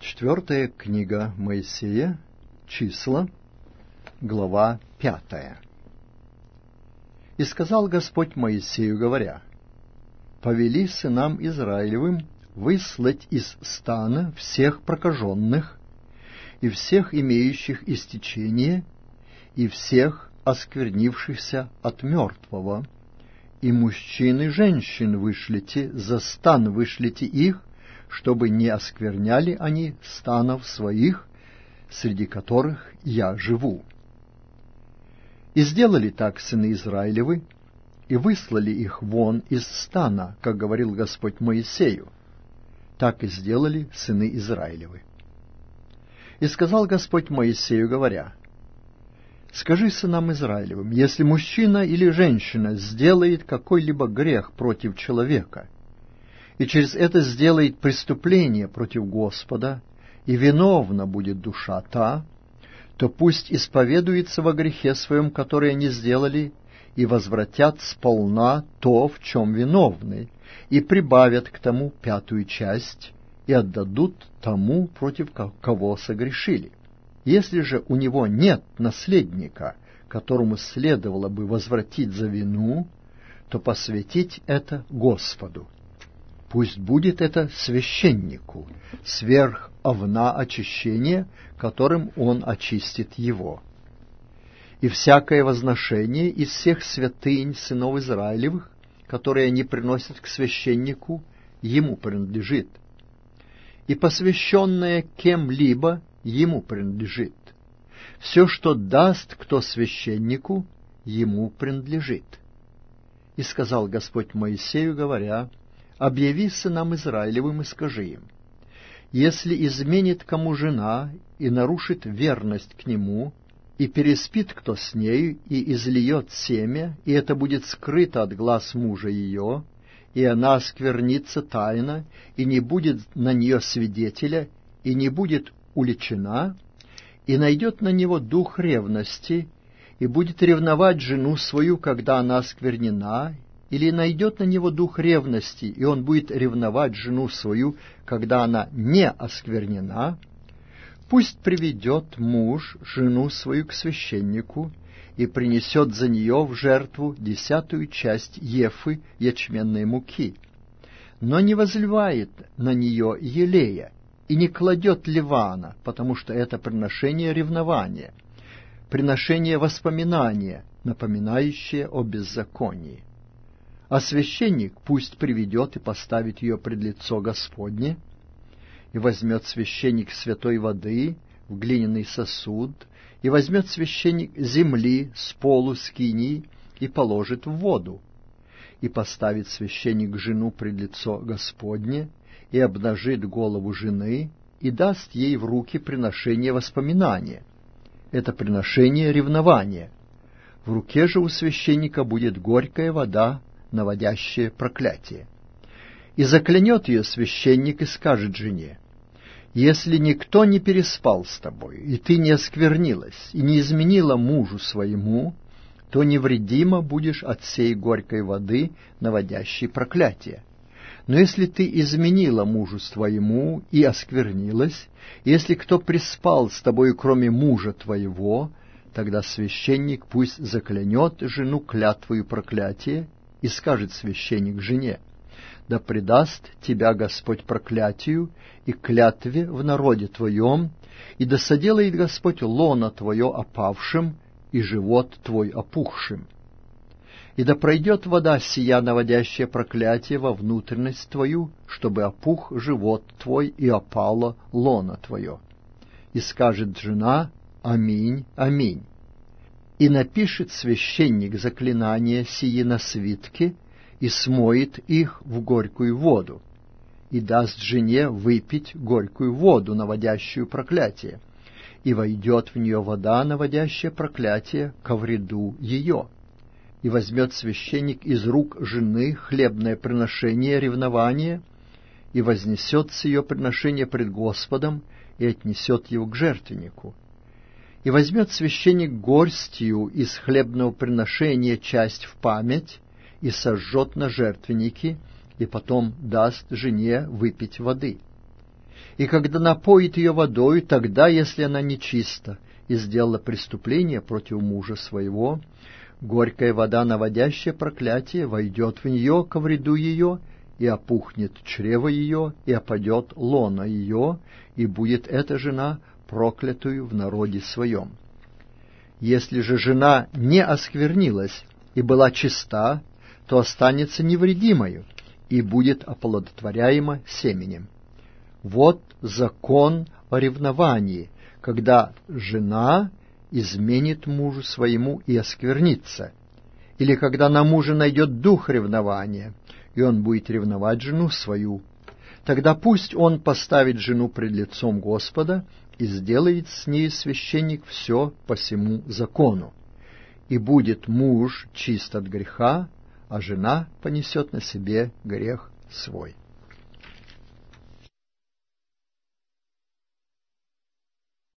Четвертая книга Моисея, Числа, глава 5. «И сказал Господь Моисею, говоря: повели сынам Израилевым выслать из стана всех прокаженных, и всех имеющих истечение, и всех осквернившихся от мертвого, и мужчин и женщин вышлите, за стан вышлите их, чтобы не оскверняли они станов своих, среди которых я живу. И сделали так сыны Израилевы, и выслали их вон из стана, как говорил Господь Моисею. Так и сделали сыны Израилевы. И сказал Господь Моисею, говоря: скажи сынам Израилевым, если мужчина или женщина сделает какой-либо грех против человека, и через это сделает преступление против Господа, и виновна будет душа та, то пусть исповедуется во грехе своем, который они сделали, и возвратят сполна то, в чем виновны, и прибавят к тому 5 часть, и отдадут тому, против кого согрешили. Если же у него нет наследника, которому следовало бы возвратить за вину, то посвятить это Господу. Пусть будет это священнику, сверх овна очищения, которым он очистит его. И всякое возношение из всех святынь сынов Израилевых, которые они приносят к священнику, ему принадлежит. И посвященное кем-либо ему принадлежит. Все, что даст кто священнику, ему принадлежит. И сказал Господь Моисею, говоря: объяви сынам Израилевым и скажи им: если изменит кому жена и нарушит верность к нему, и переспит кто с нею, и излиет семя, и это будет скрыто от глаз мужа ее, и она осквернится тайно, и не будет на нее свидетеля, и не будет уличена, и найдет на него дух ревности, и будет ревновать жену свою, когда она осквернена, или найдет на него дух ревности, и он будет ревновать жену свою, когда она не осквернена, пусть приведет муж жену свою к священнику и принесет за нее в жертву 10 часть ефы ячменной муки, но не возливает на нее елея и не кладет ливана, потому что это приношение ревнования, приношение воспоминания, напоминающее о беззаконии. А священник пусть приведет и поставит ее пред лицо Господне, и возьмет священник святой воды в глиняный сосуд, и возьмет священник земли с полу скинии и положит в воду, и поставит священник жену пред лицо Господне, и обнажит голову жены, и даст ей в руки приношение воспоминания. Это приношение ревнования. В руке же у священника будет горькая вода, наводящее проклятие. И заклянет ее священник и скажет жене: если никто не переспал с тобой, и ты не осквернилась, и не изменила мужу своему, то невредима будешь от сей горькой воды, наводящей проклятие. Но если ты изменила мужу своему и осквернилась, если кто приспал с тобой, кроме мужа твоего, тогда священник пусть заклянет жену клятвою проклятия, и скажет священник жене: да предаст тебя Господь проклятию и клятве в народе твоем, и да соделает Господь лоно твое опавшим и живот твой опухшим. И да пройдет вода сия, наводящая проклятие, во внутренность твою, чтобы опух живот твой и опало лоно твое. И скажет жена: аминь, аминь. И напишет священник заклинания сии на свитке, и смоет их в горькую воду, и даст жене выпить горькую воду, наводящую проклятие, и войдет в нее вода, наводящая проклятие, ко вреду ее. И возьмет священник из рук жены хлебное приношение ревнования, и вознесет с ее приношение пред Господом, и отнесет его к жертвеннику. И возьмет священник горстью из хлебного приношения часть в память, и сожжет на жертвеннике, и потом даст жене выпить воды. И когда напоит ее водою, тогда, если она нечиста и сделала преступление против мужа своего, горькая вода, наводящая проклятие, войдет в нее ко вреду ее, и опухнет чрево ее, и опадет лона ее, и будет эта жена проклятую в народе своем. Если же жена не осквернилась и была чиста, то останется невредимою и будет оплодотворяема семенем. Вот закон о ревновании, когда жена изменит мужу своему и осквернится, или когда на мужа найдет дух ревнования, и он будет ревновать жену свою. Тогда пусть он поставит жену пред лицом Господа и сделает с ней священник все по сему закону. И будет муж чист от греха, а жена понесет на себе грех свой.